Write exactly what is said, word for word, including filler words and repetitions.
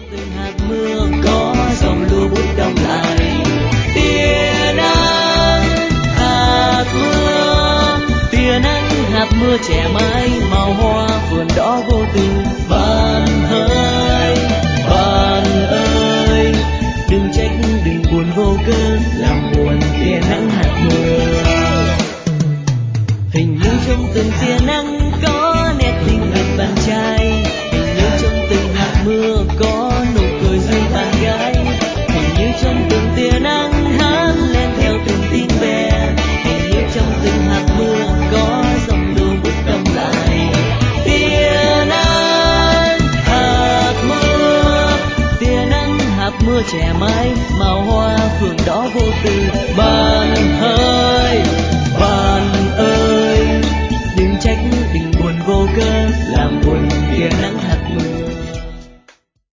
từng hạt mưa có dòng lưu bút đong lại. Tia nắng hạt mưa, tia nắng hạt mưa trẻ mãi màu hoa vườn đỏ vô tư. Bạn ơi, bạn ơi, đừng trách đừng buồn vô cớ, làm buồn tia nắng hạt mưa. Hình như trong từng tia nắng có nét tình người bạn trai, hình như trong từng hạt mưa có nụ cười duyên bạn gái, hình như trong từng tia nắng hát lên theo từng tiếng ve, hình như trong từng hạt mưa có dòng lưu bút đong lại. Tia nắng hạt mưa, tia nắng hạt mưa trẻ mãi màu hoa phượng đỏ vô tư. Bạn ơi,